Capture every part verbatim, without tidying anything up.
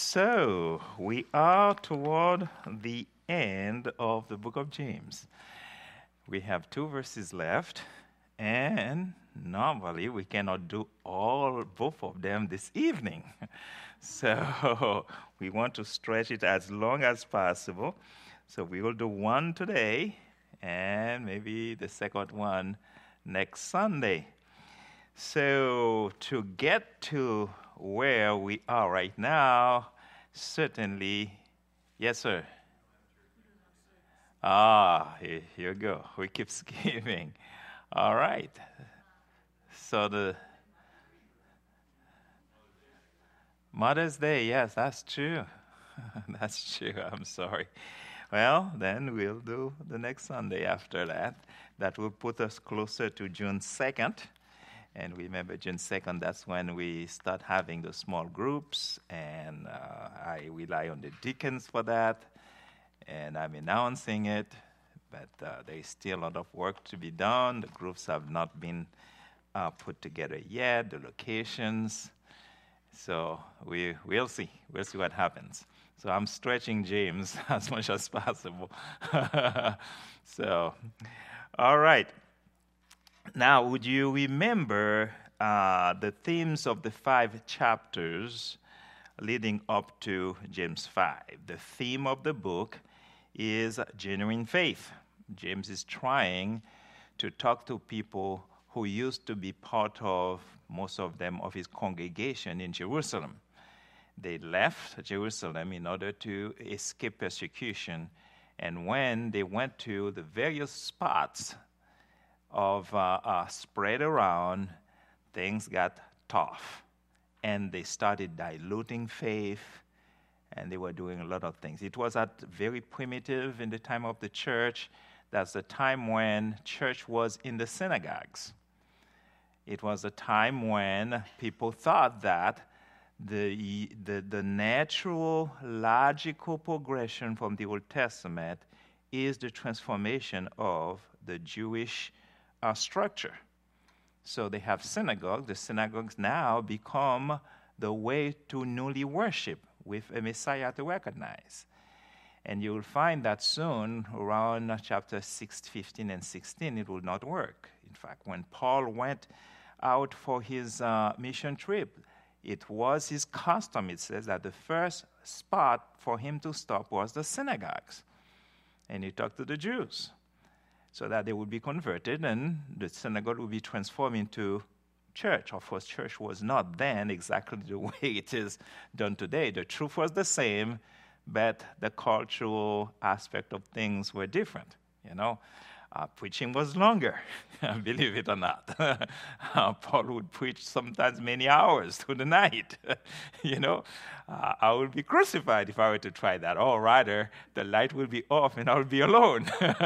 So, we are toward the end of the book of James. We have two verses left, and normally we cannot do all both of them this evening. So, we want to stretch it as long as possible. So, we will do one today, and maybe the second one next Sunday. So, to get to where we are right now, certainly, yes, sir. Ah, here, here you go. We keep skipping. All right. So the Mother's Day, yes, that's true. That's true. I'm sorry. Well, then we'll do the next Sunday after that. That will put us closer to June second. And remember, June second, that's when we start having the small groups, and uh, I rely on the deacons for that, and I'm announcing it, but uh, there is still a lot of work to be done. The groups have not been uh, put together yet, the locations, so we, we'll see. We'll see what happens. So I'm stretching James as much as possible. So, all right. Now, would you remember uh, the themes of the five chapters leading up to James five? The theme of the book is genuine faith. James is trying to talk to people who used to be part of, most of them, of his congregation in Jerusalem. They left Jerusalem in order to escape persecution, and when they went to the various spots of uh, uh, spread around, things got tough. And they started diluting faith, and they were doing a lot of things. It was at very primitive in the time of the church. That's the time when church was in the synagogues. It was a time when people thought that the, the, the natural, logical progression from the Old Testament is the transformation of the Jewish Uh, structure. So they have synagogues. The synagogues now become the way to newly worship with a Messiah to recognize. And you will find that soon, around chapter six, fifteen and sixteen, it will not work. In fact, when Paul went out for his uh, mission trip, it was his custom, it says, that the first spot for him to stop was the synagogues. And he talked to the Jews, so that they would be converted and the synagogue would be transformed into church. Of course, church was not then exactly the way it is done today. The truth was the same, but the cultural aspect of things were different, you know. Uh, preaching was longer, believe it or not. uh, Paul would preach sometimes many hours through the night. You know, uh, I would be crucified if I were to try that. Or rather, the light will be off and I will be alone.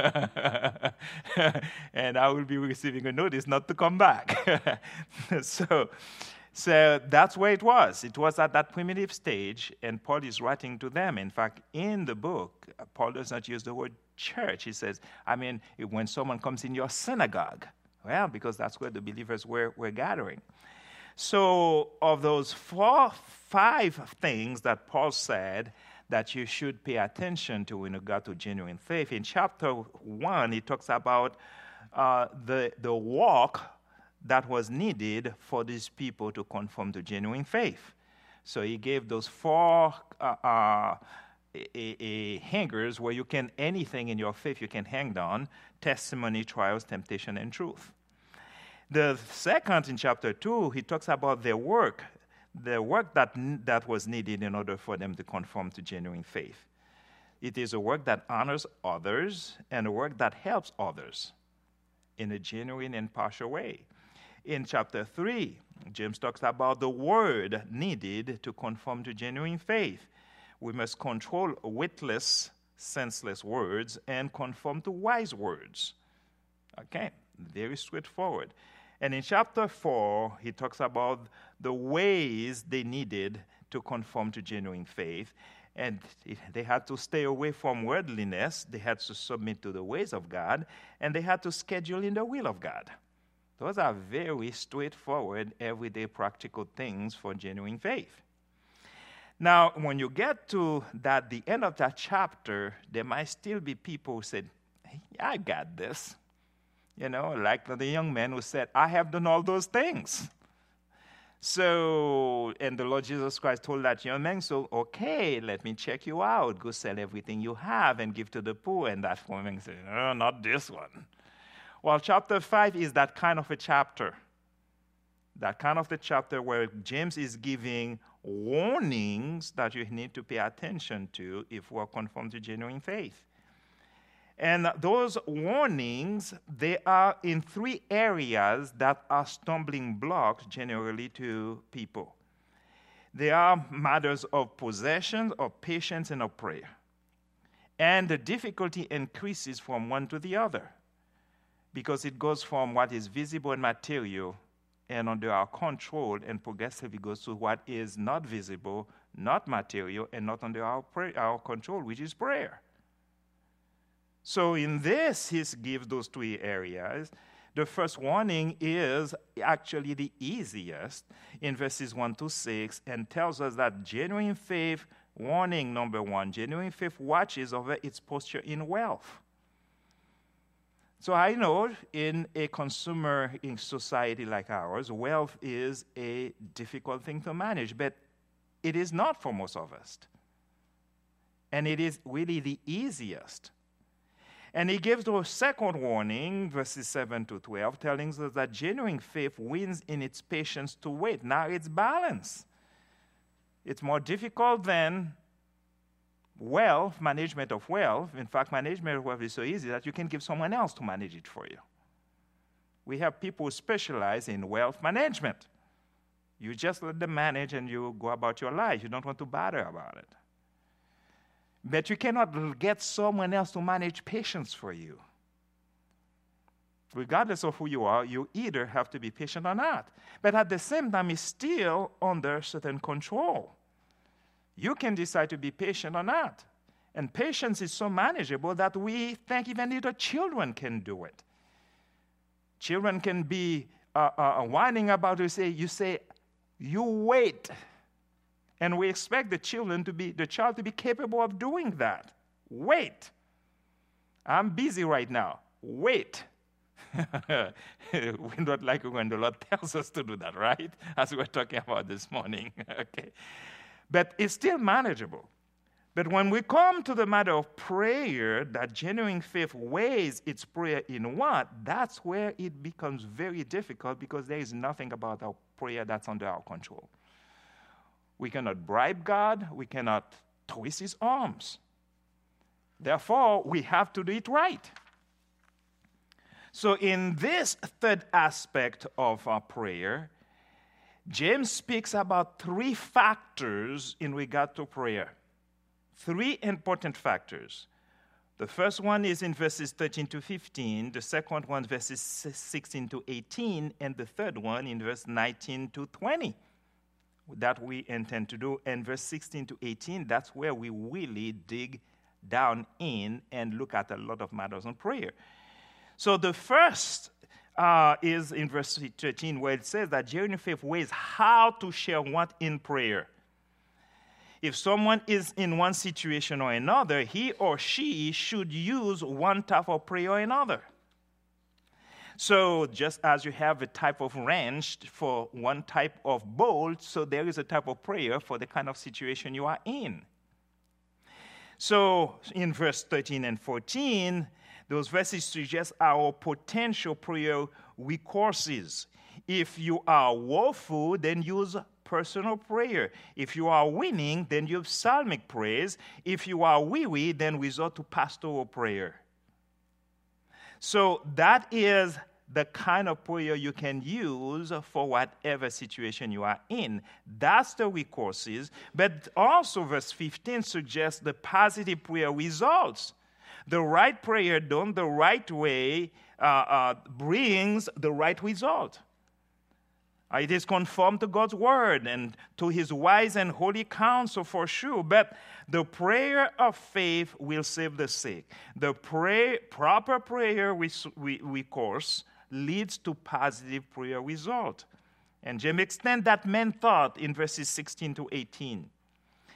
And I will be receiving a notice not to come back. so, so that's where it was. It was at that primitive stage, and Paul is writing to them. In fact, in the book, Paul does not use the word church. He says, I mean, when someone comes in your synagogue, well, because that's where the believers were, were gathering. So of those four, five things that Paul said that you should pay attention to in regard to genuine faith, in chapter one, he talks about uh, the, the walk that was needed for these people to conform to genuine faith. So he gave those four uh, uh, A, a hangers where you can, anything in your faith you can hang on: testimony, trials, temptation, and truth. The second, in chapter two, he talks about their work, the work that, that was needed in order for them to conform to genuine faith. It is a work that honors others and a work that helps others in a genuine and partial way. In chapter three, James talks about the word needed to conform to genuine faith. We must control witless, senseless words and conform to wise words. Okay, very straightforward. And in chapter four, he talks about the ways they needed to conform to genuine faith. And they had to stay away from worldliness. They had to submit to the ways of God. And they had to schedule in the will of God. Those are very straightforward, everyday practical things for genuine faith. Now, when you get to that, the end of that chapter, there might still be people who said, hey, I got this. You know, like the young man who said, I have done all those things. So, and the Lord Jesus Christ told that young man, so, okay, let me check you out. Go sell everything you have and give to the poor. And that woman said, no, not this one. Well, chapter five is that kind of a chapter. That kind of the chapter where James is giving warnings that you need to pay attention to if we're conformed to genuine faith. And those warnings, they are in three areas that are stumbling blocks generally to people. They are matters of possession, of patience, and of prayer. And the difficulty increases from one to the other because it goes from what is visible and material and under our control and progressively goes to what is not visible, not material, and not under our, pray- our control, which is prayer. So in this, he gives those three areas. The first warning is actually the easiest in verses one to six and tells us that genuine faith, warning number one, genuine faith watches over its posture in wealth. So I know in a consumer in society like ours, wealth is a difficult thing to manage, but it is not for most of us. And it is really the easiest. And he gives the second warning, verses seven to twelve, telling us that genuine faith wins in its patience to wait. Now it's balance. It's more difficult than wealth, management of wealth. In fact, management of wealth is so easy that you can give someone else to manage it for you. We have people who specialize in wealth management. You just let them manage and you go about your life. You don't want to bother about it. But you cannot get someone else to manage patience for you. Regardless of who you are, you either have to be patient or not. But at the same time, it's still under certain control. You can decide to be patient or not. And patience is so manageable that we think even little children can do it. Children can be uh, uh, whining about it. Say, you say, you wait. And we expect the children to be, the child to be capable of doing that. Wait. I'm busy right now. Wait. We don't like it when the Lord tells us to do that, right? As we were talking about this morning. Okay. But it's still manageable. But when we come to the matter of prayer, that genuine faith weighs its prayer in what? That's where it becomes very difficult because there is nothing about our prayer that's under our control. We cannot bribe God. We cannot twist his arms. Therefore, we have to do it right. So in this third aspect of our prayer, James speaks about three factors in regard to prayer. Three important factors. The first one is in verses thirteen to fifteen, the second one verses sixteen to eighteen, and the third one in verse nineteen to twenty. That we intend to do. And verse sixteen to eighteen, that's where we really dig down in and look at a lot of matters on prayer. So the first uh, is in verse thirteen, where it says that genuine faith weighs how to share what in prayer. If someone is in one situation or another, he or she should use one type of prayer or another. So just as you have a type of wrench for one type of bolt, so there is a type of prayer for the kind of situation you are in. So in verse thirteen and fourteen, those verses suggest our potential prayer recourses. If you are woeful, then use personal prayer. If you are winning, then use psalmic praise. If you are weary, then resort to pastoral prayer. So that is the kind of prayer you can use for whatever situation you are in. That's the recourses. But also verse fifteen suggests the positive prayer results. The right prayer done the right way uh, uh, brings the right result. Uh, it is conformed to God's word and to his wise and holy counsel for sure. But the prayer of faith will save the sick. The pray, proper prayer recourse leads to positive prayer result. And James extends that main thought in verses sixteen to eighteen.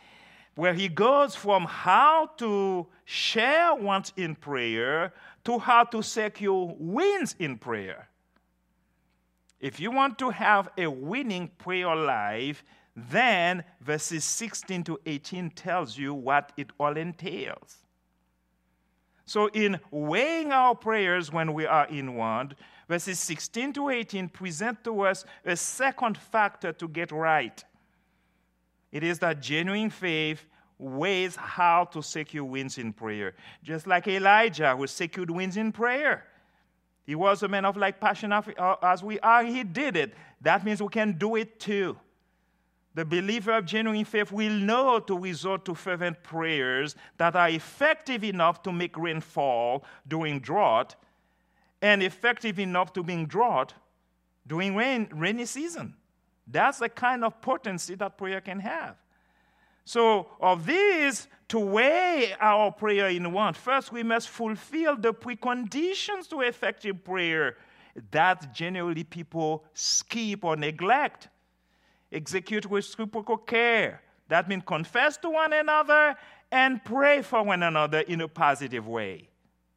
where he goes from how to share once in prayer to how to secure wins in prayer. If you want to have a winning prayer life, then verses sixteen to eighteen tells you what it all entails. So in weighing our prayers when we are in want, verses sixteen to eighteen present to us a second factor to get right. It is that genuine faith weighs how to secure wins in prayer. Just like Elijah, who secured wins in prayer. He was a man of like passion as we are. He did it. That means we can do it too. The believer of genuine faith will know to resort to fervent prayers that are effective enough to make rain fall during drought and effective enough to bring drought during rain, rainy season. That's the kind of potency that prayer can have. So of these, to weigh our prayer in want, first we must fulfill the preconditions to effective prayer that generally people skip or neglect. Execute with reciprocal care. That means confess to one another and pray for one another in a positive way.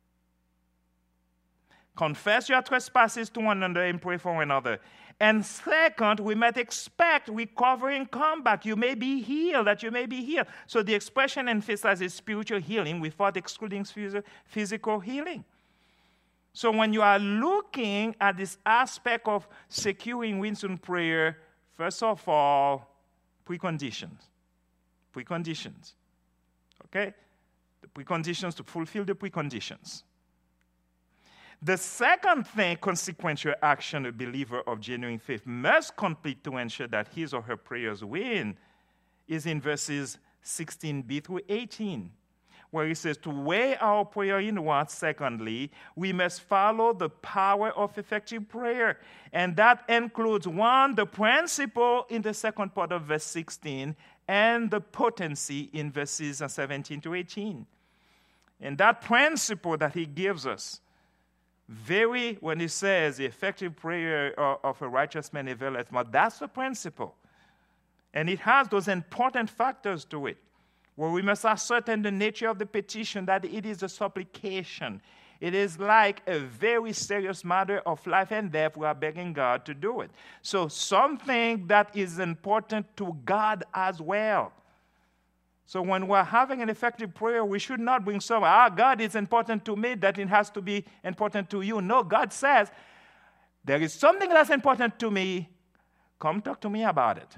Confess your trespasses to one another and pray for one another. And second, we might expect recovery and comeback. You may be healed, that you may be healed. So the expression emphasizes spiritual healing without excluding physical healing. So when you are looking at this aspect of securing wins in prayer, first of all, preconditions. Preconditions. Okay? The preconditions to fulfill the preconditions. The second thing, consequential action a believer of genuine faith must complete to ensure that his or her prayers win is in verses sixteen b through eighteen, where he says, to weigh our prayer in want, secondly, we must follow the power of effective prayer. And that includes, one, the principle in the second part of verse sixteen, and the potency in verses seventeen to eighteen. And that principle that he gives us, very, when he says the effective prayer of a righteous man availeth much, that's the principle. And it has those important factors to it, where we must ascertain the nature of the petition, that it is a supplication. It is like a very serious matter of life and death. We are begging God to do it. So something that is important to God as well. So when we're having an effective prayer, we should not bring some, ah, God is important to me, that it has to be important to you. No, God says, there is something that's important to me. Come talk to me about it.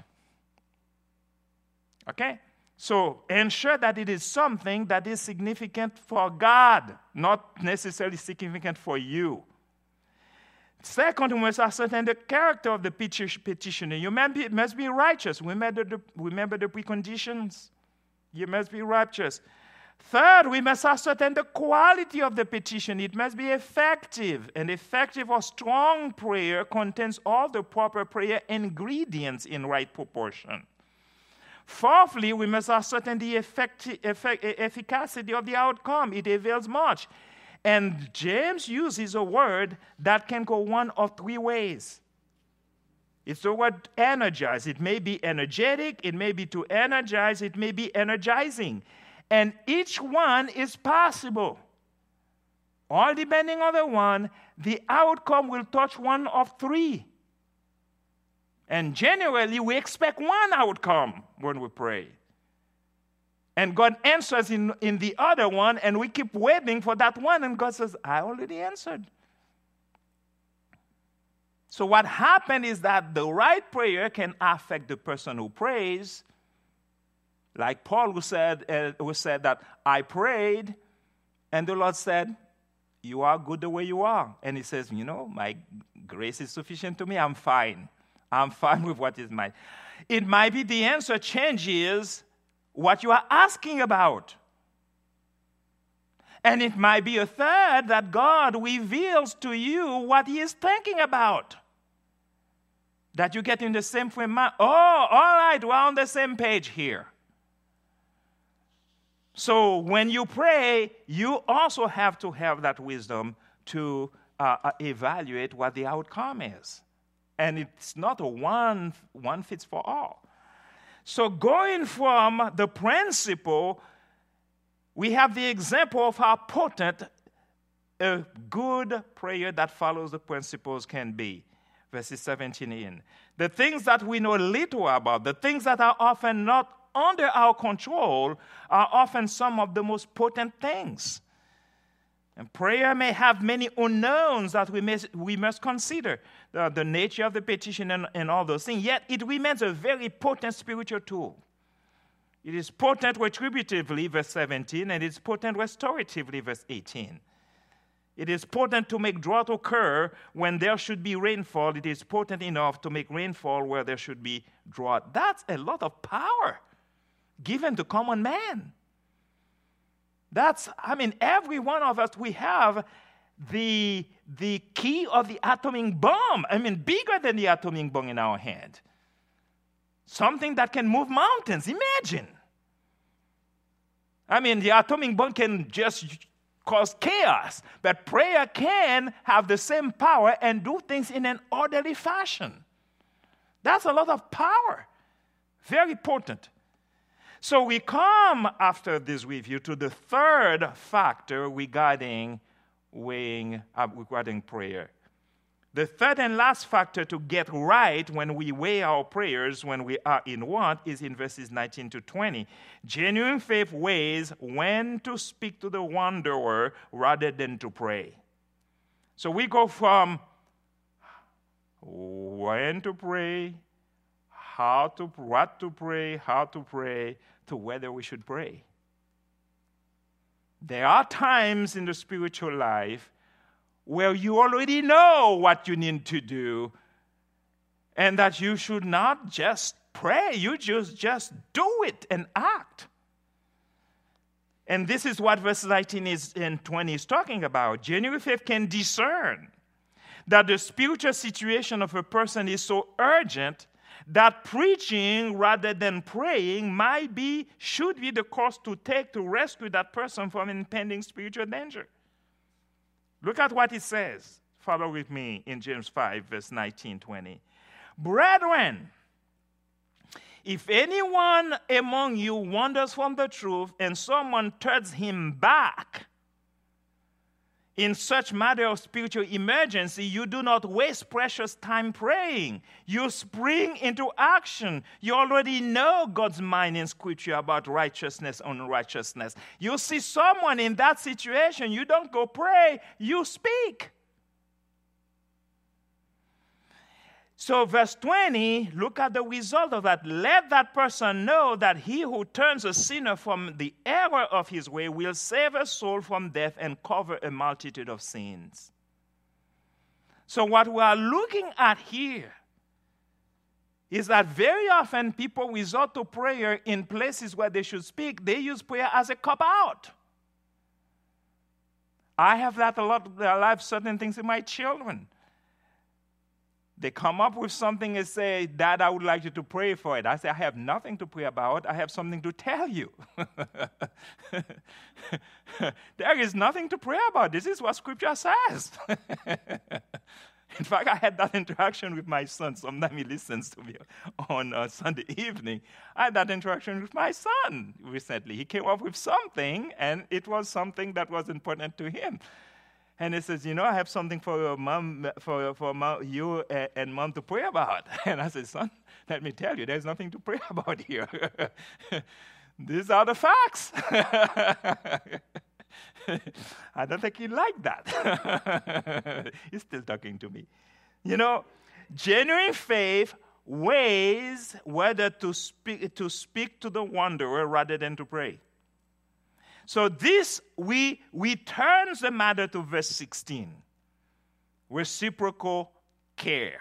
Okay? So ensure that it is something that is significant for God, not necessarily significant for you. Second, we must ascertain the character of the petitioner. You must be righteous. Remember the, remember the preconditions. You must be righteous. Third, we must ascertain the quality of the petition. It must be effective. An effective or strong prayer contains all the proper prayer ingredients in right proportion. Fourthly, we must ascertain the effecti- effect- efficacy of the outcome. It avails much. And James uses a word that can go one of three ways. It's the word energize. It may be energetic, it may be to energize, it may be energizing. And each one is possible. All depending on the one, the outcome will touch one of three. And generally, we expect one outcome when we pray. And God answers in, in the other one, and we keep waiting for that one, and God says, I already answered. So what happened is that the right prayer can affect the person who prays. Like Paul, who said, uh, who said that, I prayed, and the Lord said, you are good the way you are. And he says, you know, my grace is sufficient to me. I'm fine. I'm fine with what is mine. It might be the answer changes what you are asking about. And it might be a third that God reveals to you what he is thinking about. That you get in the same frame. Oh, all right, we're on the same page here. So when you pray, you also have to have that wisdom to uh, evaluate what the outcome is. And it's not a one, one fits for all. So going from the principle, we have the example of how potent a good prayer that follows the principles can be. Verses seventeen in. The things that we know little about, the things that are often not under our control, are often some of the most potent things. And prayer may have many unknowns that we, may, we must consider, the, the nature of the petition and, and all those things, yet it remains a very potent spiritual tool. It is potent retributively, verse seventeen, and it's potent restoratively, verse eighteen. It is potent to make drought occur when there should be rainfall. It is potent enough to make rainfall where there should be drought. That's a lot of power given to common man. That's, I mean, every one of us, we have the, the key of the atomic bomb. I mean, bigger than the atomic bomb in our hand. Something that can move mountains. Imagine. I mean, the atomic bomb can just cause chaos, but prayer can have the same power and do things in an orderly fashion. That's a lot of power. Very potent. So we come after this review to the third factor regarding weighing, uh, regarding prayer. The third and last factor to get right when we weigh our prayers when we are in want is in verses nineteen to twenty. Genuine faith weighs when to speak to the wanderer rather than to pray. So we go from when to pray, how to, what to pray, how to pray, to whether we should pray. There are times in the spiritual life where you already know what you need to do and that you should not just pray. You just, just do it and act. And this is what verse nineteen is, and twenty is talking about. Genuine faith can discern that the spiritual situation of a person is so urgent that preaching rather than praying might be, should be the course to take to rescue that person from impending spiritual danger. Look at what it says. Follow with me in James five, verse nineteen, twenty. Brethren, if anyone among you wanders from the truth and someone turns him back, in such matter of spiritual emergency, you do not waste precious time praying. You spring into action. You already know God's mind in Scripture about righteousness and unrighteousness. You see someone in that situation, you don't go pray, you speak. So verse twenty, look at the result of that. Let that person know that he who turns a sinner from the error of his way will save a soul from death and cover a multitude of sins. So what we are looking at here is that very often people resort to prayer in places where they should speak. They use prayer as a cop-out. I have that a lot. I have certain things in my children. They come up with something and say, Dad, I would like you to pray for it. I say, I have nothing to pray about. I have something to tell you. There is nothing to pray about. This is what Scripture says. In fact, I had that interaction with my son. Sometimes he listens to me on uh, Sunday evening. I had that interaction with my son recently. He came up with something, and it was something that was important to him. And he says, you know, I have something for your mom, for, for mom, you and, and mom to pray about. And I said, son, let me tell you, there's nothing to pray about here. These are the facts. I don't think he liked that. He's still talking to me. You know, genuine faith weighs whether to speak, to speak to the wanderer rather than to pray. So this, we, we turn the matter to verse sixteen. Reciprocal care.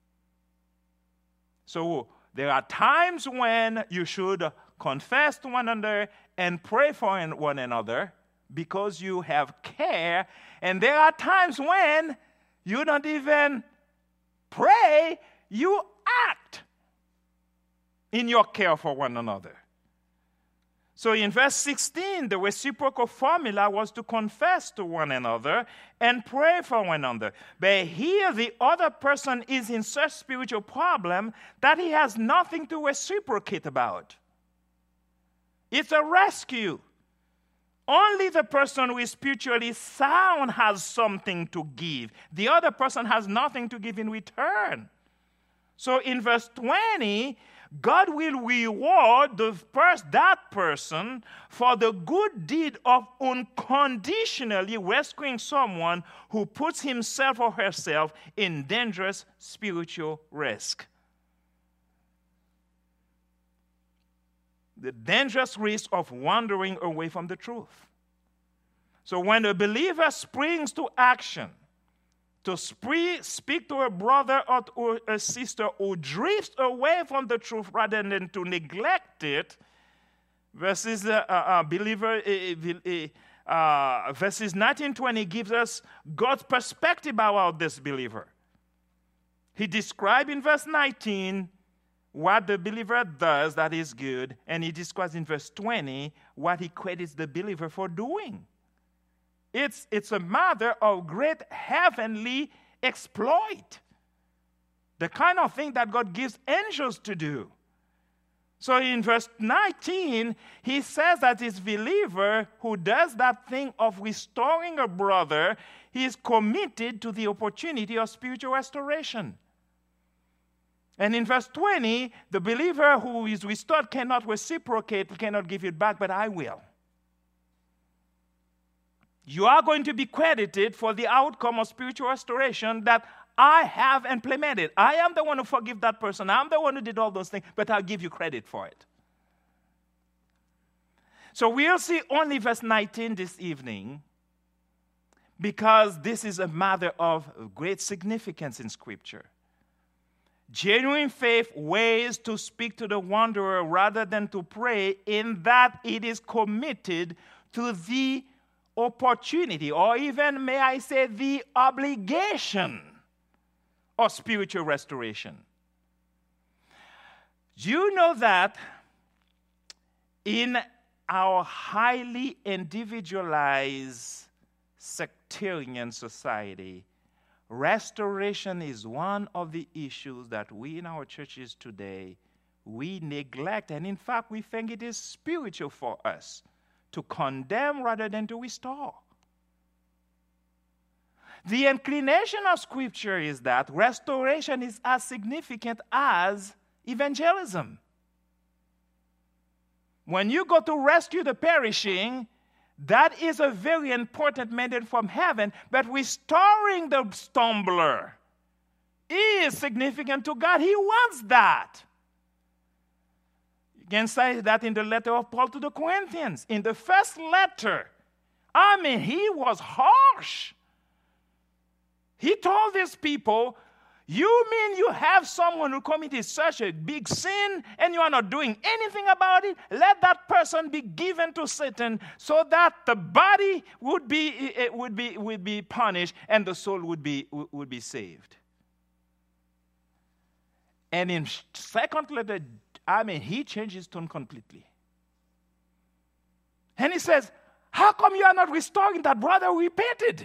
So there are times when you should confess to one another and pray for one another because you have care. And there are times when you don't even pray, you act in your care for one another. So in verse sixteen, the reciprocal formula was to confess to one another and pray for one another. But here the other person is in such spiritual problem that he has nothing to reciprocate about. It's a rescue. Only the person who is spiritually sound has something to give. The other person has nothing to give in return. So in verse twenty, God will reward the pers- that person for the good deed of unconditionally rescuing someone who puts himself or herself in dangerous spiritual risk. The dangerous risk of wandering away from the truth. So when a believer springs to action, to spree, speak to a brother or to a sister who drifts away from the truth rather than to neglect it, verses uh, uh, believer uh, uh, verses nineteen twenty gives us God's perspective about this believer. He describes in verse nineteen what the believer does that is good, and he describes in verse twenty what he credits the believer for doing. It's, it's a matter of great heavenly exploit. The kind of thing that God gives angels to do. So in verse nineteen, he says that this believer who does that thing of restoring a brother, he is committed to the opportunity of spiritual restoration. And in verse twenty, the believer who is restored cannot reciprocate, cannot give it back, but I will. You are going to be credited for the outcome of spiritual restoration that I have implemented. I am the one who forgave that person. I'm the one who did all those things, but I'll give you credit for it. So we'll see only verse nineteen this evening because this is a matter of great significance in Scripture. Genuine faith ways to speak to the wanderer rather than to pray, in that it is committed to the opportunity, or even, may I say, the obligation of spiritual restoration. Do you know that in our highly individualized sectarian society, restoration is one of the issues that we in our churches today, we neglect, and in fact, we think it is spiritual for us to condemn rather than to restore. The inclination of Scripture is that restoration is as significant as evangelism. When you go to rescue the perishing, that is a very important mandate from heaven, but restoring the stumbler is significant to God. He wants that. You can say that in the letter of Paul to the Corinthians. In the first letter, I mean, he was harsh. He told these people, you mean you have someone who committed such a big sin and you are not doing anything about it? Let that person be given to Satan so that the body would be, would be, would be punished and the soul would be, would be saved. And in second letter, I mean, he changed his tone completely. And he says, how come you are not restoring that brother who repented?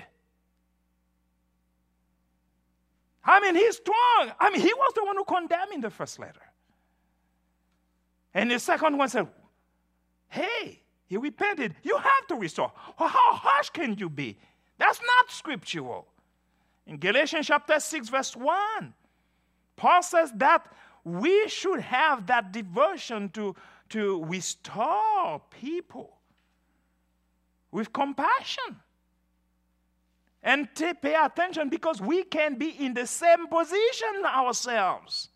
I mean, he's strong. I mean, he was the one who condemned in the first letter. And the second one said, hey, he repented. You have to restore. Well, how harsh can you be? That's not scriptural. In Galatians chapter six, verse one, Paul says that we should have that devotion to, to restore people with compassion. And to pay attention because we can be in the same position ourselves.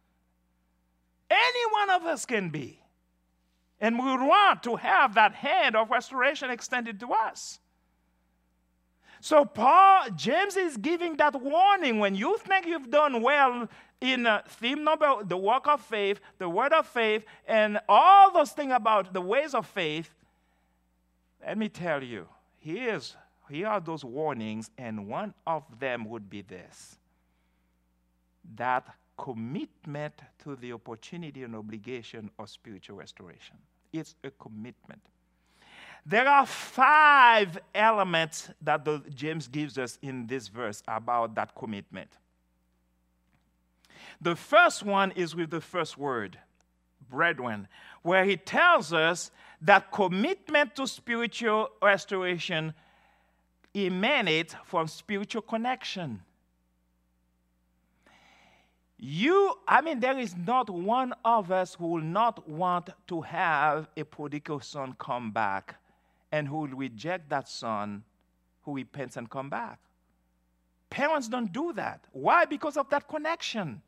Any one of us can be. And we want to have that hand of restoration extended to us. So Paul, James is giving that warning. When you think you've done well in uh, theme number, the work of faith, the word of faith, and all those things about the ways of faith, let me tell you, here's Here are those warnings, and one of them would be this: that commitment to the opportunity and obligation of spiritual restoration. It's a commitment. There are five elements that the, James gives us in this verse about that commitment. The first one is with the first word, brethren, where he tells us that commitment to spiritual restoration emanates from spiritual connection. You, I mean, there is not one of us who will not want to have a prodigal son come back and who will reject that son who repents and come back. Parents don't do that. Why? Because of that connection.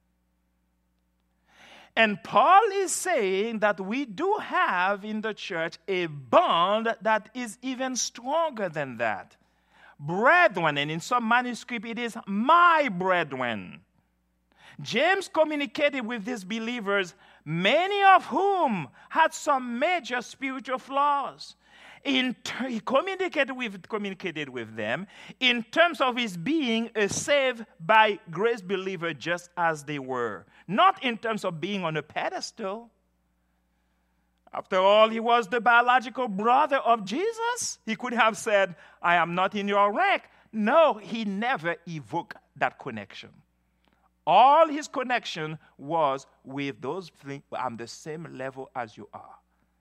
And Paul is saying that we do have in the church a bond that is even stronger than that. Brethren, and in some manuscript it is my brethren. James communicated with these believers, many of whom had some major spiritual flaws. In ter- he communicated with, communicated with them in terms of his being a saved by grace believer just as they were. Not in terms of being on a pedestal. After all, he was the biological brother of Jesus. He could have said, I am not in your rank. No, he never evoked that connection. All his connection was with those things. I'm the same level as you are.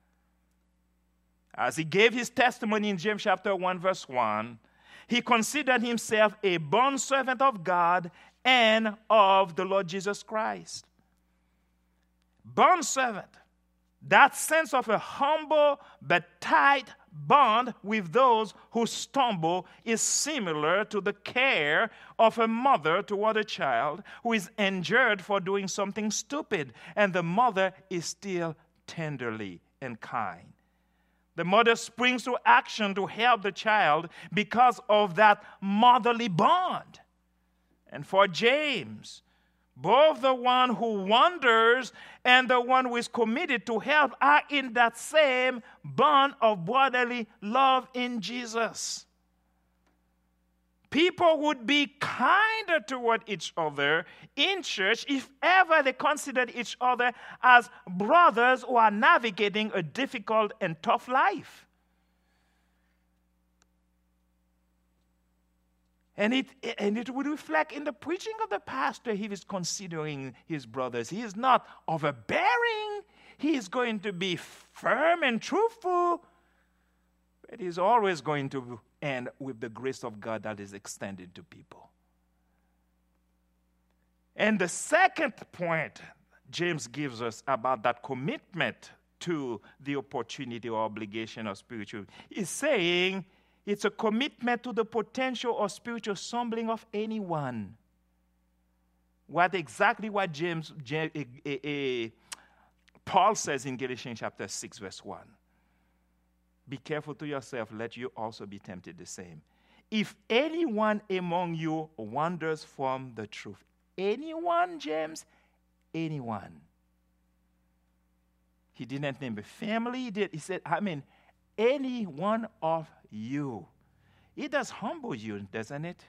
As he gave his testimony in James chapter one, verse one, he considered himself a bondservant of God and of the Lord Jesus Christ. Bondservant, that sense of a humble but tight bond with those who stumble is similar to the care of a mother toward a child who is injured for doing something stupid, and the mother is still tenderly and kind. The mother springs to action to help the child because of that motherly bond. And for James, both the one who wanders and the one who is committed to help are in that same bond of brotherly love in Jesus. People would be kinder toward each other in church if ever they considered each other as brothers who are navigating a difficult and tough life. And it, and it would reflect in the preaching of the pastor. He is considering his brothers. He is not overbearing. He is going to be firm and truthful. But he's always going to end with the grace of God that is extended to people. And the second point James gives us about that commitment to the opportunity or obligation of spiritual is saying it's a commitment to the potential or spiritual stumbling of anyone. What exactly what James, James eh, eh, eh, Paul says in Galatians chapter six, verse one. Be careful to yourself, let you also be tempted the same. If anyone among you wanders from the truth, anyone, James, anyone. He didn't name a family. He, did, he said, I mean, any one of you. It does humble you, doesn't it?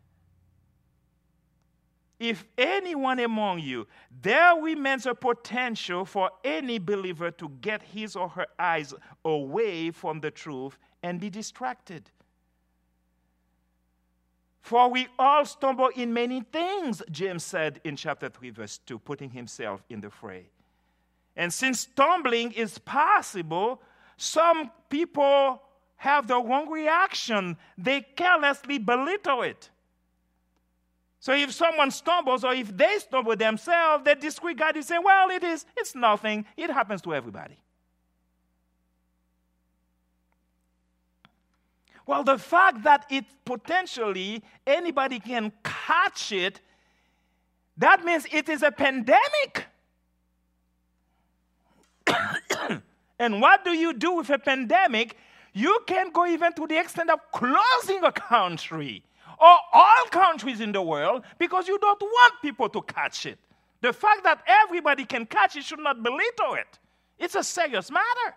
If anyone among you, there remains a potential for any believer to get his or her eyes away from the truth and be distracted. For we all stumble in many things, James said in chapter three, verse two, putting himself in the fray. And since stumbling is possible, some people have the wrong reaction. They carelessly belittle it. So if someone stumbles or if they stumble themselves, they disregard it and say, well, it is, it's nothing. It happens to everybody. Well, the fact that it potentially anybody can catch it, that means it is a pandemic. And what do you do with a pandemic? You can go even to the extent of closing a country or all countries in the world because you don't want people to catch it. The fact that everybody can catch it should not belittle it. It's a serious matter.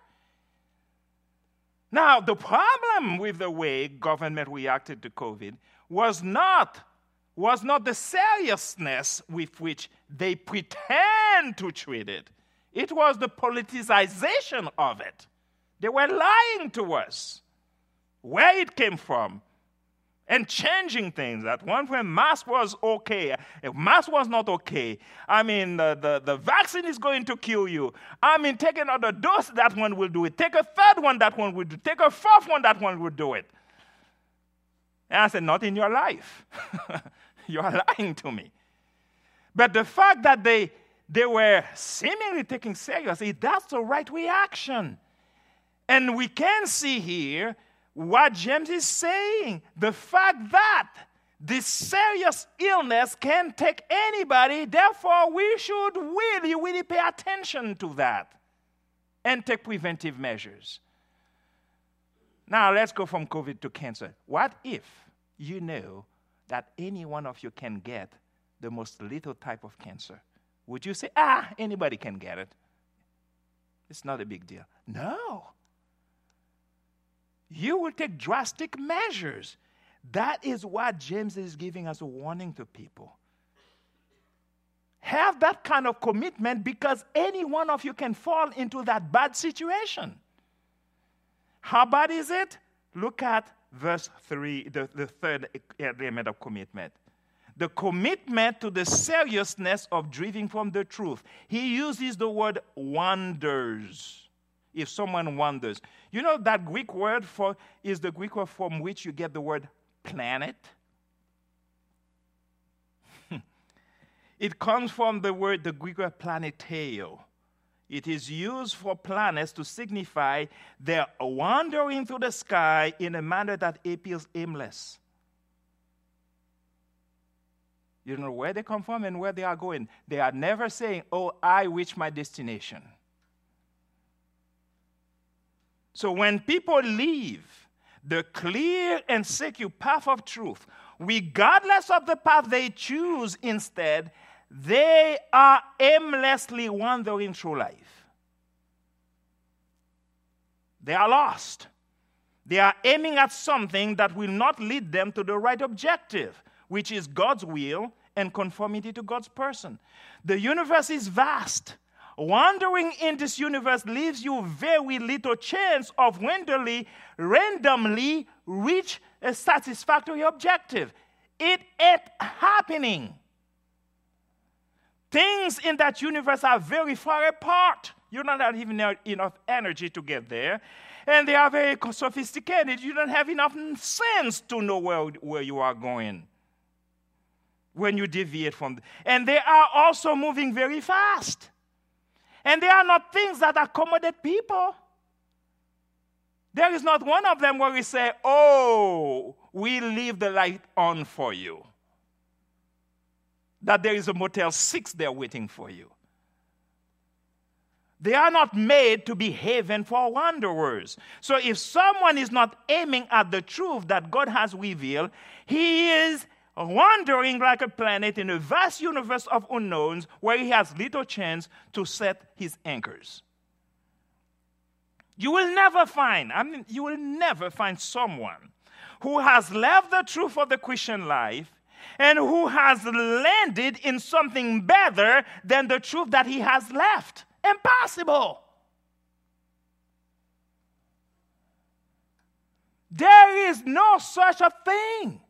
Now, the problem with the way government reacted to COVID was not, was not the seriousness with which they pretend to treat it. It was the politicization of it. They were lying to us where it came from and changing things. At one point, mask was okay. If mask was not okay, I mean, the, the, the vaccine is going to kill you. I mean, take another dose, that one will do it. Take a third one, that one will do it. Take a fourth one, that one will do it. And I said, not in your life. You are lying to me. But the fact that they, they were seemingly taking seriously, that's the right reaction. And we can see here what James is saying. The fact that this serious illness can take anybody, therefore we should really, really pay attention to that and take preventive measures. Now let's go from COVID to cancer. What if you know that any one of you can get the most lethal type of cancer? Would you say, ah, anybody can get it? It's not a big deal. No. You will take drastic measures. That is what James is giving us a warning to people. Have that kind of commitment, because any one of you can fall into that bad situation. How bad is it? Look at verse three, the, the third element of commitment. The commitment to the seriousness of drifting from the truth. He uses the word wanders. If someone wanders. You know that Greek word for is the Greek word from which you get the word planet? It comes from the word, the Greek word planeteo. It is used for planets to signify they're wandering through the sky in a manner that appears aimless. You don't know where they come from and where they are going. They are never saying, oh, I reach my destination. So when people leave the clear and secure path of truth, regardless of the path they choose instead, they are aimlessly wandering through life. They are lost. They are aiming at something that will not lead them to the right objective, which is God's will and conformity to God's person. The universe is vast. Wandering in this universe leaves you very little chance of randomly, randomly reach a satisfactory objective. It ain't happening. Things in that universe are very far apart. You don't have even enough energy to get there. And they are very sophisticated. You don't have enough sense to know where, where you are going when you deviate from them. And they are also moving very fast. And they are not things that accommodate people. There is not one of them where we say, oh, we leave the light on for you. That there is a Motel six there waiting for you. They are not made to be haven for wanderers. So if someone is not aiming at the truth that God has revealed, he is wandering like a planet in a vast universe of unknowns where he has little chance to set his anchors. You will never find, I mean, you will never find someone who has left the truth of the Christian life and who has landed in something better than the truth that he has left. Impossible. There is no such a thing.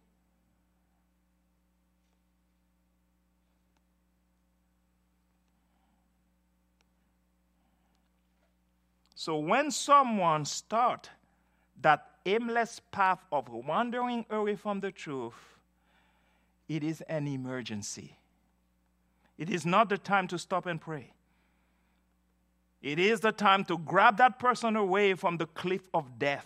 So when someone starts that aimless path of wandering away from the truth, it is an emergency. It is not the time to stop and pray. It is the time to grab that person away from the cliff of death.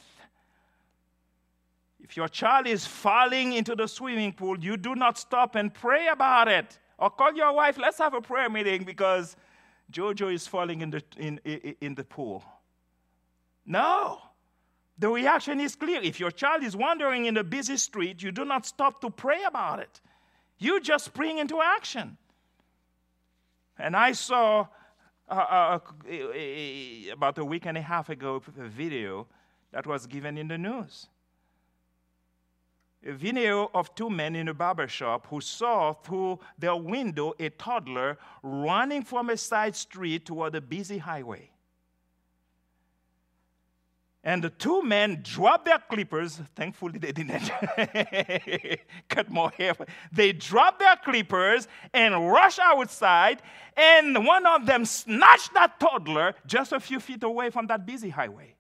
If your child is falling into the swimming pool, you do not stop and pray about it. Or call your wife, let's have a prayer meeting because Jojo is falling in the, in, in, in the pool. No. The reaction is clear. If your child is wandering in a busy street, you do not stop to pray about it. You just spring into action. And I saw uh, uh, about a week and a half ago a video that was given in the news. a video of two men in a barber shop who saw through their window a toddler running from a side street toward a busy highway. And the two men dropped their clippers. Thankfully, they didn't cut more hair. They dropped their clippers and rushed outside, and one of them snatched that toddler just a few feet away from that busy highway.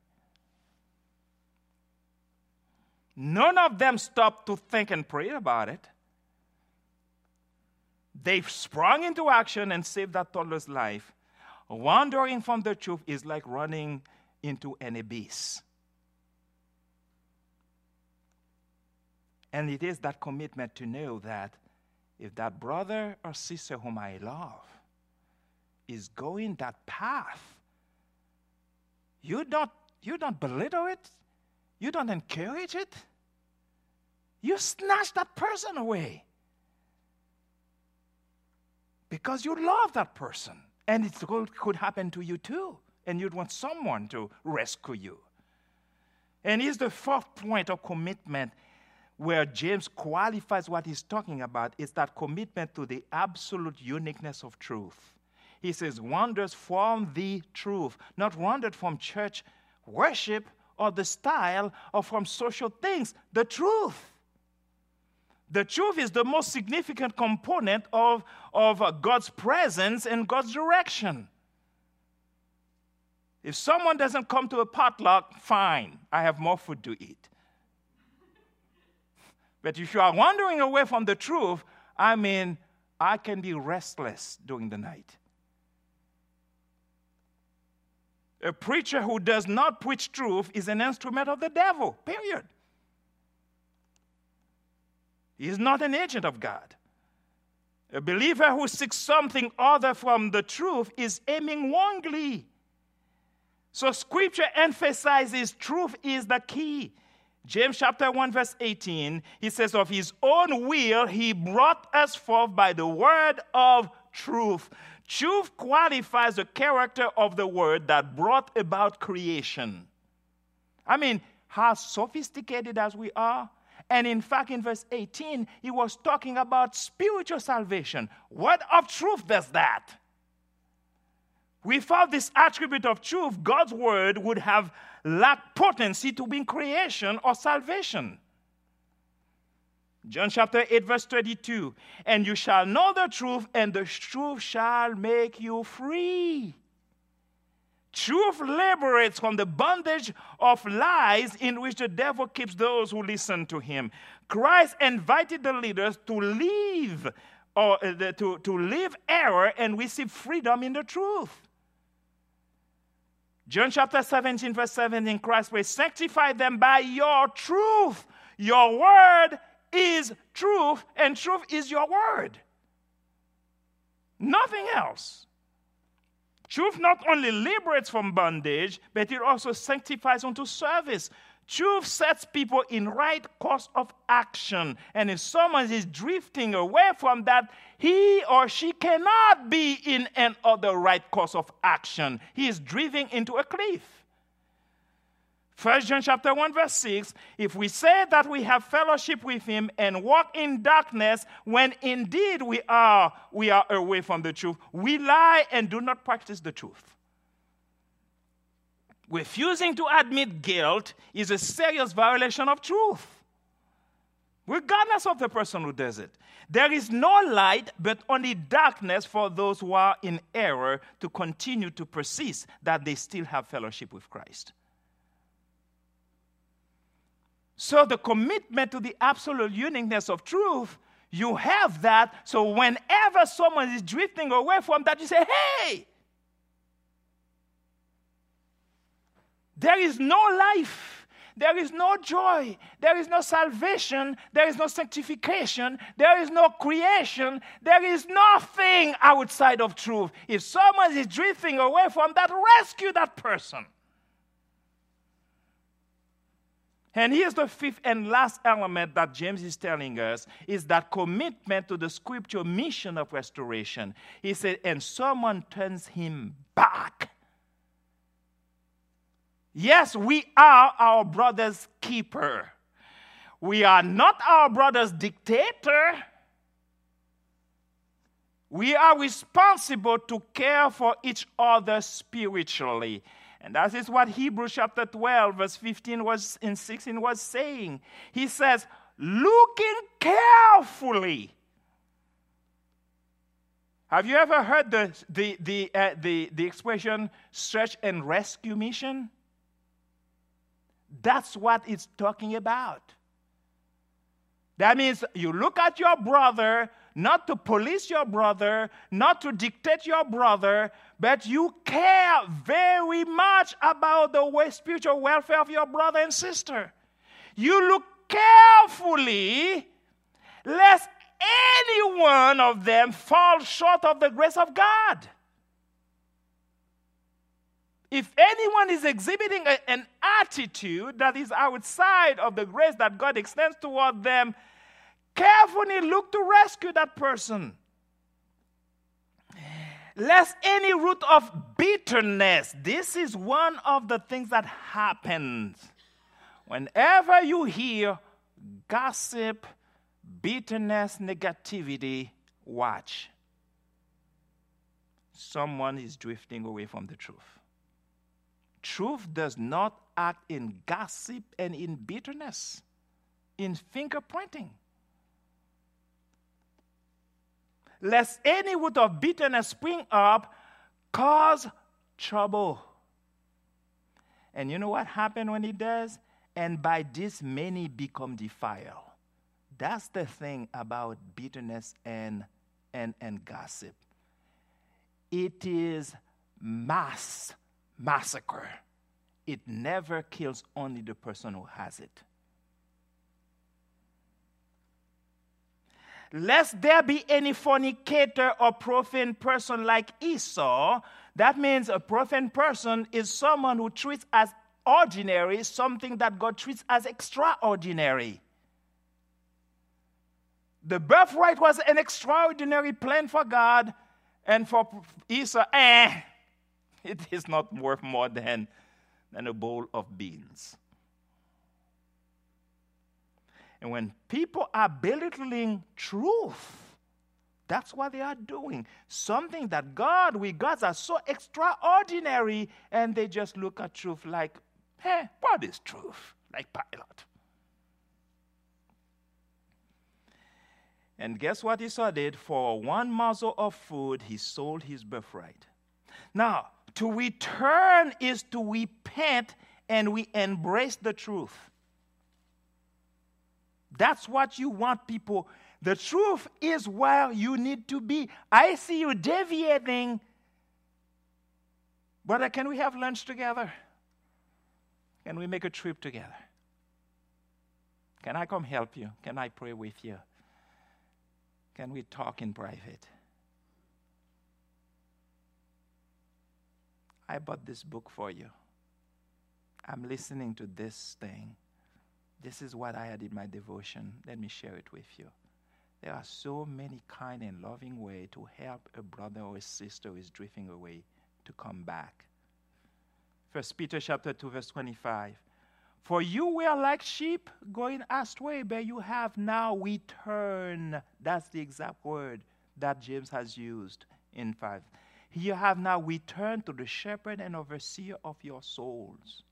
None of them stopped to think and pray about it. They sprung into action and saved that toddler's life. Wandering from the truth is like running into an abyss. And it is that commitment to know that if that brother or sister whom I love is going that path, you don't, you don't belittle it. You don't encourage it. You snatch that person away. Because you love that person. And it could happen to you too. And you'd want someone to rescue you. And here's the fourth point of commitment where James qualifies what he's talking about. It's that commitment to the absolute uniqueness of truth. He says, wanders from the truth, not wandered from church worship or the style or from social things. The truth. The truth is the most significant component of, of God's presence and God's direction. If someone doesn't come to a potluck, fine, I have more food to eat. But if you are wandering away from the truth, I mean, I can be restless during the night. A preacher who does not preach truth is an instrument of the devil, period. He is not an agent of God. A believer who seeks something other from the truth is aiming wrongly. So Scripture emphasizes truth is the key. James chapter one verse eighteen, he says, of his own will he brought us forth by the word of truth. Truth qualifies the character of the word that brought about creation. I mean, how sophisticated as we are. And in fact, in verse eighteen, he was talking about spiritual salvation. What of truth does that? Without this attribute of truth, God's word would have lacked potency to bring creation or salvation. John chapter eight, verse thirty-two, and you shall know the truth, and the truth shall make you free. Truth liberates from the bondage of lies in which the devil keeps those who listen to him. Christ invited the leaders to leave, or uh, to, to leave error and receive freedom in the truth. John chapter seventeen, verse seventeen, Christ says, sanctify them by your truth. Your word is truth, and truth is your word. Nothing else. Truth not only liberates from bondage, but it also sanctifies unto service. Truth sets people in right course of action. And if someone is drifting away from that, he or she cannot be in an other right course of action. He is drifting into a cliff. First John chapter one verse six, if we say that we have fellowship with him and walk in darkness, when indeed we are, we are away from the truth, we lie and do not practice the truth. Refusing to admit guilt is a serious violation of truth, regardless of the person who does it. There is no light, but only darkness for those who are in error to continue to persist that they still have fellowship with Christ. So the commitment to the absolute uniqueness of truth, you have that. So whenever someone is drifting away from that, you say, hey, there is no life, there is no joy, there is no salvation, there is no sanctification, there is no creation, there is nothing outside of truth. If someone is drifting away from that, rescue that person. And here's the fifth and last element that James is telling us, is that commitment to the scriptural mission of restoration. He said, and someone turns him back. Yes, we are our brother's keeper. We are not our brother's dictator. We are responsible to care for each other spiritually. And that is what Hebrews chapter twelve, verse fifteen was, and sixteen was saying. He says, looking carefully. Have you ever heard the, the, the, uh, the, the expression search and rescue mission? That's what it's talking about. That means you look at your brother, not to police your brother, not to dictate your brother, but you care very much about the way, spiritual welfare of your brother and sister. You look carefully lest any one of them fall short of the grace of God. If anyone is exhibiting a, an attitude that is outside of the grace that God extends toward them, carefully look to rescue that person. Lest any root of bitterness, this is one of the things that happens. Whenever you hear gossip, bitterness, negativity, watch. Someone is drifting away from the truth. Truth does not act in gossip and in bitterness, in finger pointing. Lest any root of bitterness spring up, cause trouble. And you know what happened when it does? And by this many become defiled. That's the thing about bitterness and, and, and gossip. It is mass massacre. It never kills only the person who has it. Lest there be any fornicator or profane person like Esau. That means a profane person is someone who treats as ordinary something that God treats as extraordinary. The birthright was an extraordinary plan for God, and for Esau, eh, it is not worth more than, than a bowl of beans. And when people are belittling truth, that's what they are doing. Something that God regards as so extraordinary, and they just look at truth like, eh, what is truth? Like Pilate. And guess what Esau did? For one morsel of food, he sold his birthright. Now, to return is to repent, and we embrace the truth. That's what you want people. The truth is where you need to be. I see you deviating. Brother, can we have lunch together? Can we make a trip together? Can I come help you? Can I pray with you? Can we talk in private? I bought this book for you. I'm listening to this thing. This is what I had in my devotion. Let me share it with you. There are so many kind and loving ways to help a brother or a sister who is drifting away to come back. First Peter chapter two, verse twenty-five. For you were like sheep going astray, but you have now returned. That's the exact word that James has used in five. You have now returned to the shepherd and overseer of your souls.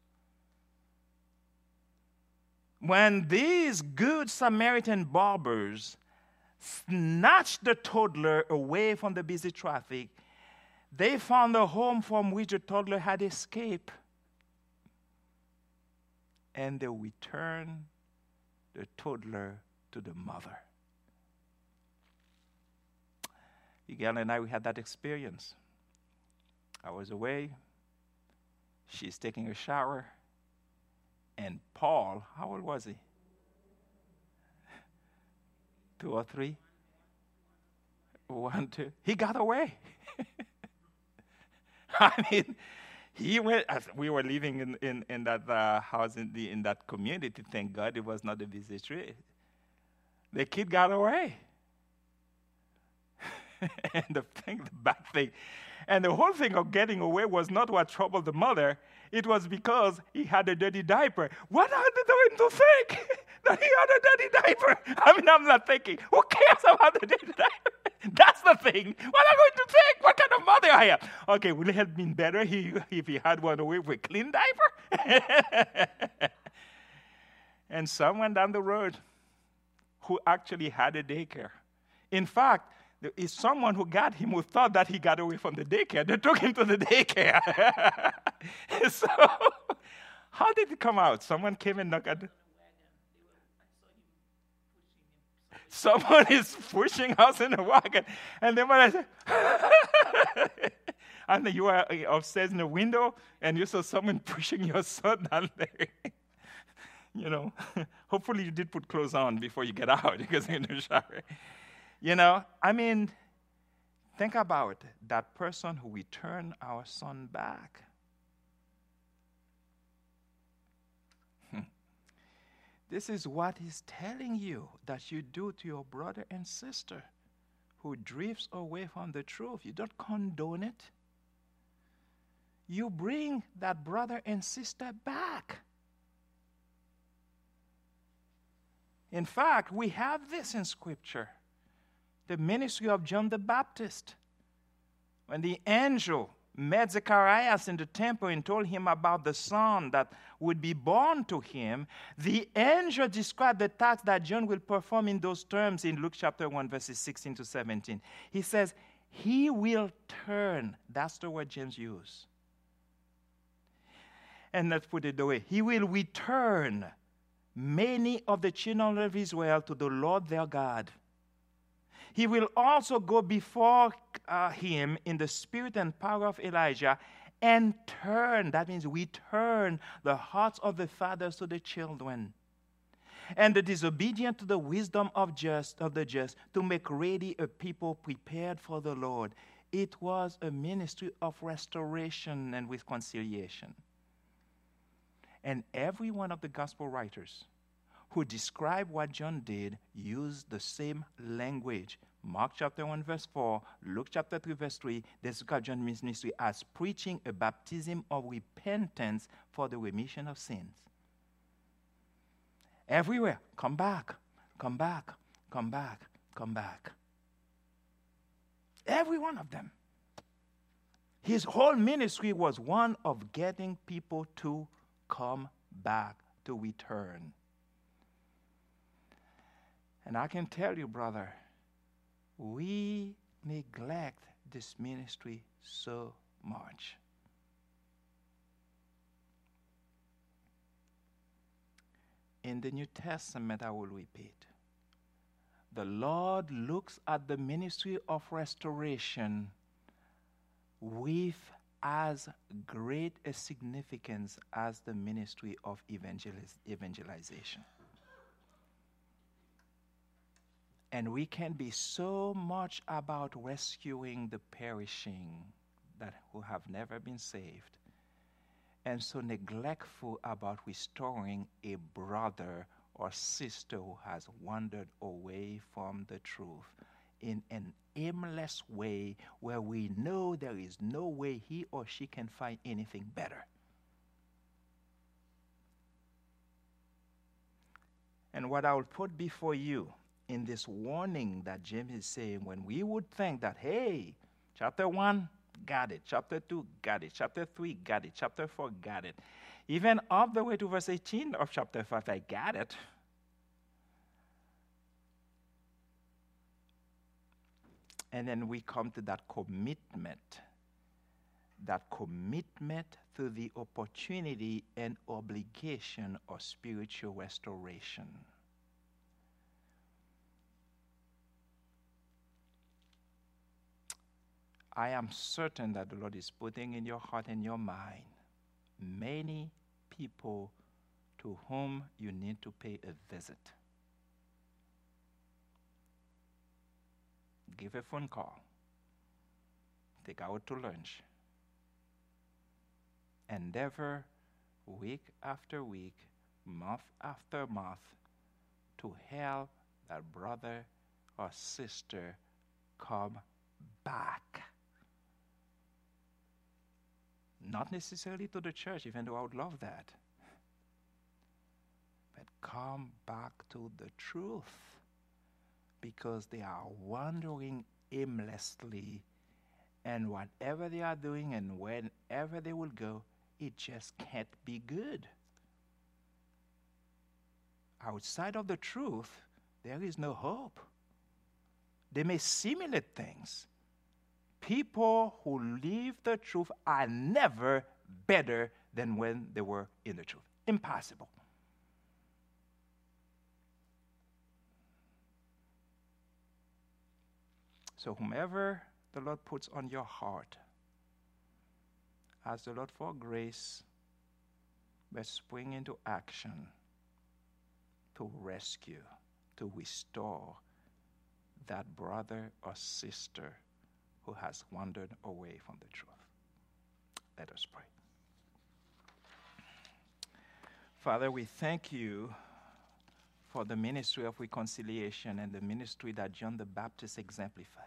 When these good Samaritan barbers snatched the toddler away from the busy traffic, they found a home from which the toddler had escaped. And they returned the toddler to the mother. Miguel and I, we had that experience. I was away. She's taking a shower. And Paul, how old was he? Two or three? One, two. He got away. I mean, he went, as we were living in, in, in that uh, house, in, the, in that community. Thank God it was not a busy street. The kid got away. And the thing, the bad thing, and the whole thing of getting away was not what troubled the mother. It was because he had a dirty diaper. What are they doing to think dirty, other dirty diaper. I mean, I'm not thinking, who cares about the dirty diaper? That's the thing. What am I going to think? What kind of mother I am? Okay, would it have been better he, if he had one away with a clean diaper? And someone down the road who actually had a daycare. In fact, there is someone who got him who thought that he got away from the daycare. They took him to the daycare. So, how did it come out? Someone came and knocked at the... Someone is pushing us in a wagon. And then when I said, and you are upstairs in the window, and you saw someone pushing your son down there. You know, hopefully you did put clothes on before you get out because you're in the shower. You know, I mean, think about that person who returned our son back. This is what he's telling you that you do to your brother and sister who drifts away from the truth. You don't condone it. You bring that brother and sister back. In fact, we have this in Scripture. The ministry of John the Baptist. When the angel met Zacharias in the temple and told him about the son that would be born to him, the angel described the task that John will perform in those terms in Luke chapter one, verses sixteen to seventeen. He says, he will turn. That's the word James used. And let's put it the way. He will return many of the children of Israel to the Lord their God. He will also go before uh, him in the spirit and power of Elijah and turn, that means we turn the hearts of the fathers to the children, and the disobedient to the wisdom of just of the just, to make ready a people prepared for the Lord. It was a ministry of restoration and reconciliation. And every one of the gospel writers who describe what John did used the same language. Mark chapter one, verse four, Luke chapter three, verse three, they describe John's ministry as preaching a baptism of repentance for the remission of sins. Everywhere, come back, come back, come back, come back. Every one of them. His whole ministry was one of getting people to come back, to return. And I can tell you, brother, we neglect this ministry so much. In the New Testament, I will repeat, the Lord looks at the ministry of restoration with as great a significance as the ministry of evangeliz- evangelization. And we can be so much about rescuing the perishing that who have never been saved, and so neglectful about restoring a brother or sister who has wandered away from the truth in an aimless way where we know there is no way he or she can find anything better. And what I will put before you in this warning that James is saying, when we would think that, hey, chapter one, got it. Chapter two, got it. Chapter three, got it. Chapter four, got it. Even all the way to verse eighteen of chapter five, I got it. And then we come to that commitment. That commitment to the opportunity and obligation of spiritual restoration. I am certain that the Lord is putting in your heart and your mind many people to whom you need to pay a visit. Give a phone call. Take out to lunch. Endeavor week after week, month after month, to help that brother or sister come back. Not necessarily to the church, even though I would love that. But come back to the truth, because they are wandering aimlessly, and whatever they are doing and whenever they will go, it just can't be good. Outside of the truth, there is no hope. They may simulate things. People who live the truth are never better than when they were in the truth. Impossible. So whomever the Lord puts on your heart, ask the Lord for grace, but spring into action to rescue, to restore that brother or sister who has wandered away from the truth. Let us pray. Father, we thank you for the ministry of reconciliation and the ministry that John the Baptist exemplified.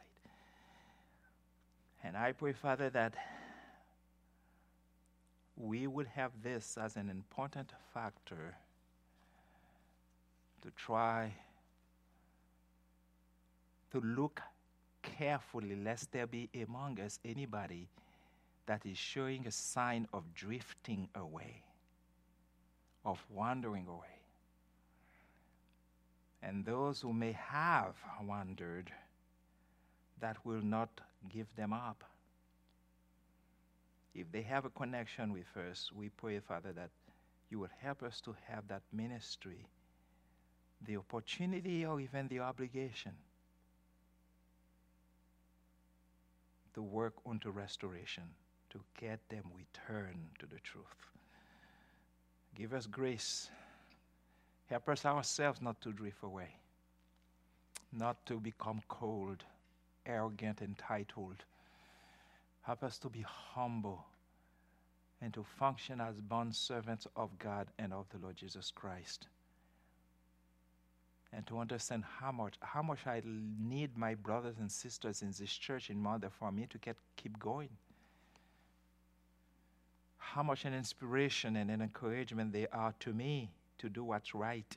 And I pray, Father, that we would have this as an important factor to try to look carefully, lest there be among us anybody that is showing a sign of drifting away, of wandering away. And those who may have wandered, that will not give them up. If they have a connection with us, we pray, Father, that you would help us to have that ministry, the opportunity or even the obligation to work unto restoration, to get them returned to the truth. Give us grace. Help us ourselves not to drift away, not to become cold, arrogant, entitled. Help us to be humble and to function as bond servants of God and of the Lord Jesus Christ. And to understand how much, how much I need my brothers and sisters in this church in order for me to get, keep going. How much an inspiration and an encouragement they are to me to do what's right.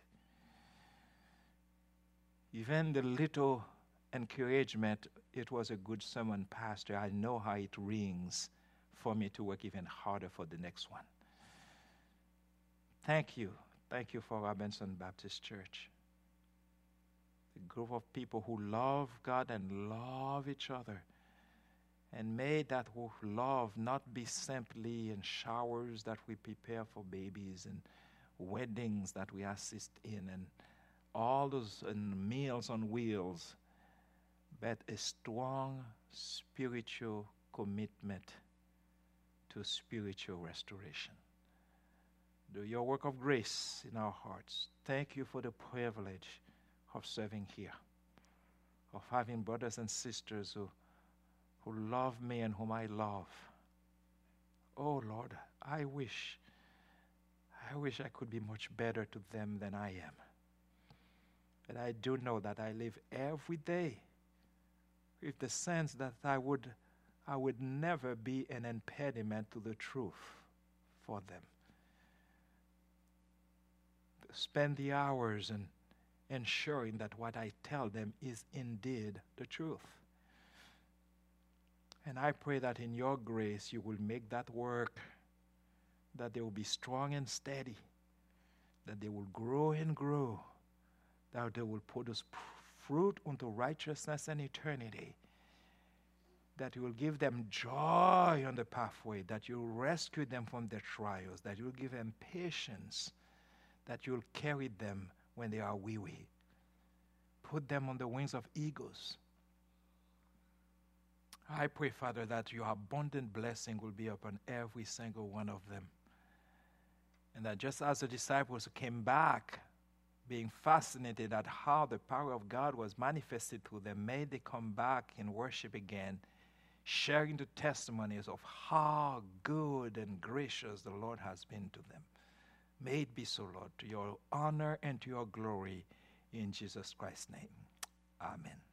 Even the little encouragement, it was a good sermon, Pastor. I know how it rings for me to work even harder for the next one. Thank you. Thank you for Robinson Baptist Church. A group of people who love God and love each other. And may that love not be simply in showers that we prepare for babies and weddings that we assist in and all those and meals on wheels, but a strong spiritual commitment to spiritual restoration. Do your work of grace in our hearts. Thank you for the privilege of serving here, of having brothers and sisters who, who love me and whom I love. Oh, Lord, I wish, I wish I could be much better to them than I am. But I do know that I live every day with the sense that I would, I would never be an impediment to the truth for them. Spend the hours and ensuring that what I tell them is indeed the truth. And I pray that in your grace you will make that work, that they will be strong and steady, that they will grow and grow, that they will produce fruit unto righteousness and eternity, that you will give them joy on the pathway, that you will rescue them from their trials, that you will give them patience, that you will carry them when they are weary. Put them on the wings of eagles. I pray, Father, that your abundant blessing will be upon every single one of them. And that just as the disciples came back, being fascinated at how the power of God was manifested through them, may they come back in worship again, sharing the testimonies of how good and gracious the Lord has been to them. May it be so, Lord, to your honor and to your glory, in Jesus Christ's name. Amen.